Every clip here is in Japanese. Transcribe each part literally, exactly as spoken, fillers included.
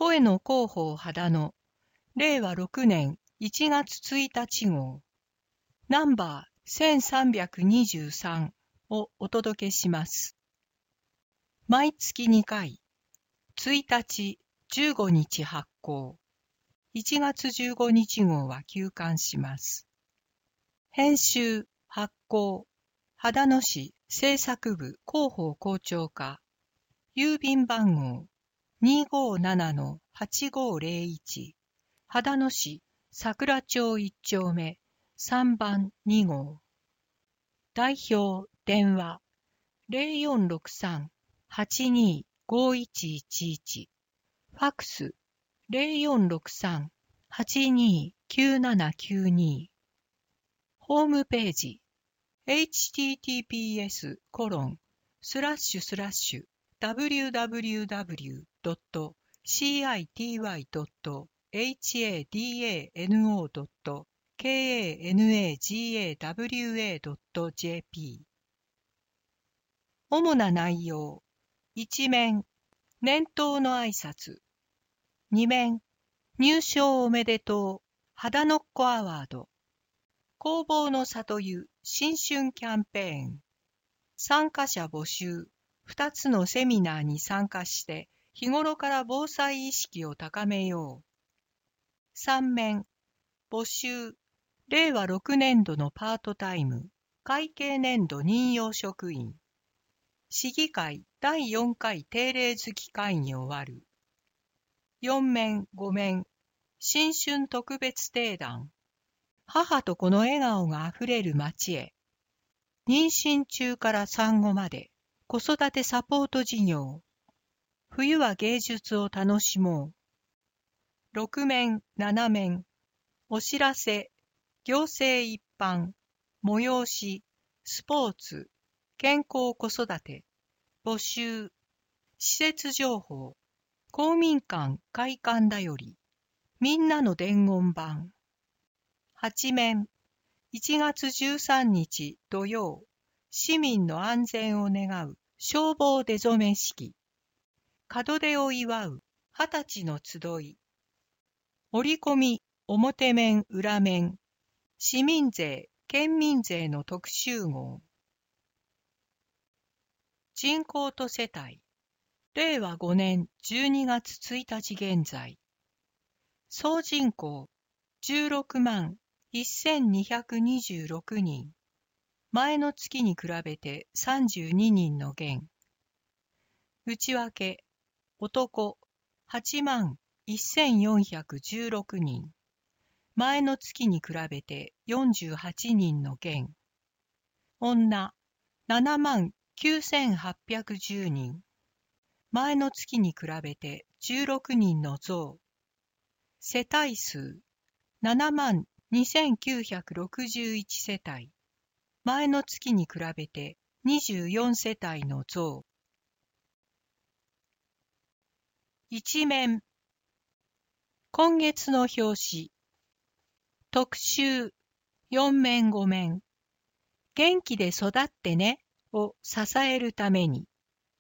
声の広報秦野れいわろくねんいちがつついたち号ナンバーせんさんびゃくにじゅうさんをお届けします。毎月にかい、いちにち、じゅうごにち発行。いちがつじゅうごにち号は休刊します。編集、発行、秦野市制作部広報校長課、郵便番号 にーごーななのはちごーぜろいち、秦野市桜町いっちょうめさんばんに号。代表電話 ゼロよんろくさん はちにー ごいちいちいち、ファックス ゼロよんろくさん はちにー きゅうななきゅうに、ホームページ エイチティーティーピーエス コロン スラッシュスラッシュ ダブリューダブリューダブリュー ドット シーアイティーワイ ドット エイチエーディーエーエヌオー ドット ケーエーエヌエージーエーダブリューエー ドット ジェーピー。 主な内容。いち面、年頭の挨拶。に面、入賞おめでとう、秦野っ子アワード。工房の里湯新春キャンペーン。参加者募集。ふたつのセミナーに参加して、日頃から防災意識を高めよう。さん面、募集。れいわろくねんどのパートタイム、会計年度任用職員。市議会だいよんかい定例月会議終わる。よん面、ご面、新春特別定談。母と子の笑顔があふれる街へ。妊娠中から産後まで子育てサポート事業。冬は芸術を楽しもう。ろく面、なな面、お知らせ、行政一般、催し、スポーツ、健康子育て、募集、施設情報、公民館開館だより、みんなの伝言板。はち面、いちがつじゅうさんにち土曜、市民の安全を願う消防出初め式。門出を祝う二十歳の集い。折り込み、表面、裏面。市民税、県民税の特集号。人口と世帯。れいわごねんじゅうにがつついたち現在。総人口じゅうろくまんせんにひゃくにじゅうろくにん。前の月に比べてさんじゅうににんの減。内訳、男はちまんせんよんひゃくじゅうろくにん。前の月に比べてよんじゅうはちにんの減。女ななまんきゅうせんはっぴゃくじゅうにん。前の月に比べてじゅうろくにんの増。世帯数ななまんにせんきゅうひゃくろくじゅういち世帯。前の月に比べてにじゅうよん世帯の増。いち面、今月の表紙。特集よん面ご面。元気で育ってねを支えるために。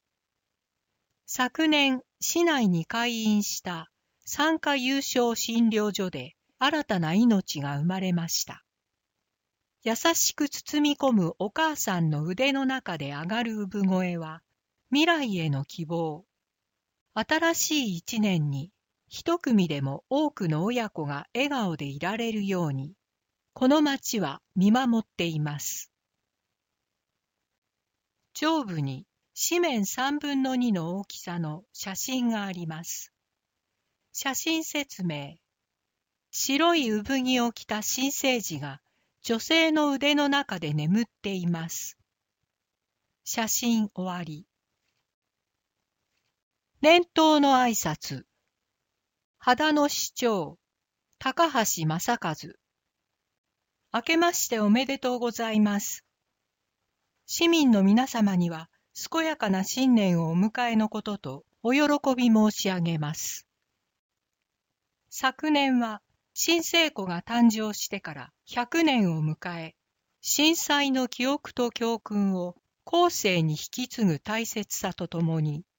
昨年、市内に開院した産科有償診療所で新たな命が生まれました。優しく包み込むお母さんの腕の中で上がる産声は未来への希望。新しい一年に一組でも多くの親子が笑顔でいられるように、この町は見守っています。上部に紙面さんぶんのにの大きさの写真があります。写真説明。白い産着を着た新生児が女性の腕の中で眠っています。写真終わり。年頭の挨拶。秦野市長、高橋正和。明けましておめでとうございます。市民の皆様には健やかな新年をお迎えのこととお喜び申し上げます。昨年は新生子が誕生してからひゃくねんを迎え、震災の記憶と教訓を後世に引き継ぐ大切さとともに、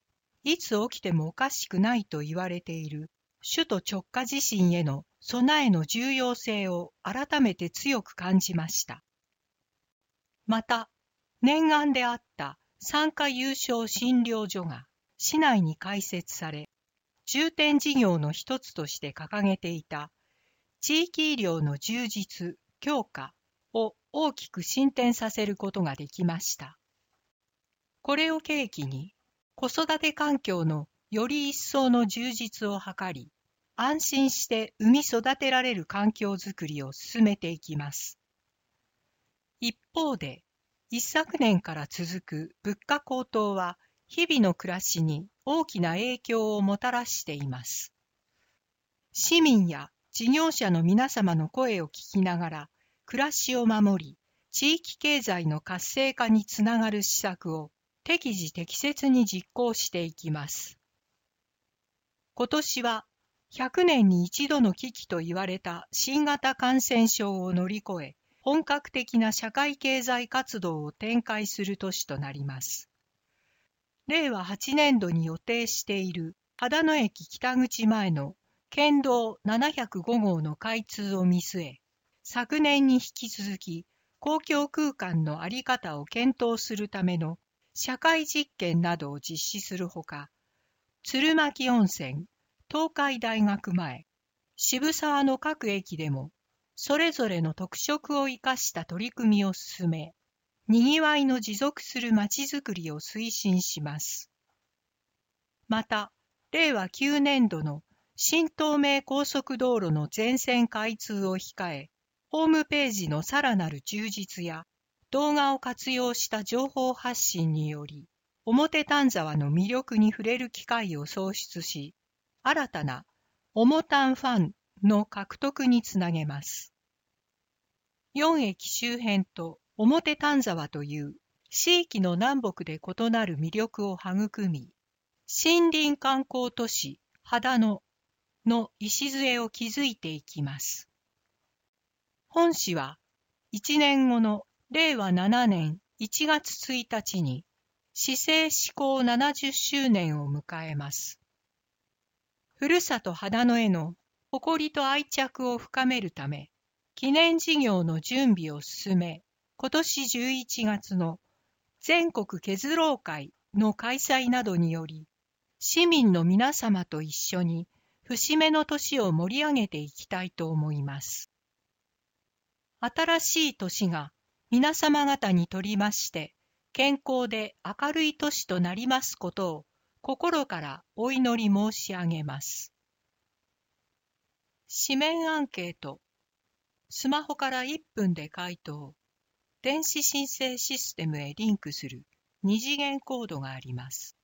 いつ起きてもおかしくないと言われている首都直下地震への備えの重要性を改めて強く感じました。また、念願であった産科有償診療所が市内に開設され、重点事業の一つとして掲げていた地域医療の充実・強化を大きく進展させることができました。これを契機に、子育て環境のより一層の充実を図り、安心して産み育てられる環境づくりを進めていきます。一方で、一昨年から続く物価高騰は、日々の暮らしに大きな影響をもたらしています。市民や事業者の皆様の声を聞きながら、暮らしを守り、地域経済の活性化につながる施策を適時適切に実行していきます。今年はひゃくねんに一度の危機と言われた新型感染症を乗り越え、本格的な社会経済活動を展開する年となります。れいわはちねんどに予定している秦野駅北口前の県道ななひゃくごごうの開通を見据え、昨年に引き続き公共空間の在り方を検討するための社会実験などを実施するほか、鶴巻温泉、東海大学前、渋沢の各駅でもそれぞれの特色を生かした取り組みを進め、にぎわいの持続するまちづくりを推進します。また、れいわきゅうねんどの新東名高速道路の全線開通を控え、ホームページのさらなる充実や動画を活用した情報発信により、表丹沢の魅力に触れる機会を創出し、新たなおもたんファンの獲得につなげます。よんえき周辺と表丹沢という地域の南北で異なる魅力を育み、森林観光都市秦野の礎を築いていきます。本市はいちねんごのれいわななねんいちがつついたちに市政施行ななじゅっしゅうねんを迎えます。ふるさと秦野への誇りと愛着を深めるため、記念事業の準備を進め、今年じゅういちがつの全国削ろう会の開催などにより、市民の皆様と一緒に節目の年を盛り上げていきたいと思います。新しい年が皆様方にとりまして、健康で明るい年となりますことを心からお祈り申し上げます。紙面アンケート。スマホからいっぷんで回答。電子申請システムへリンクする二次元コードがあります。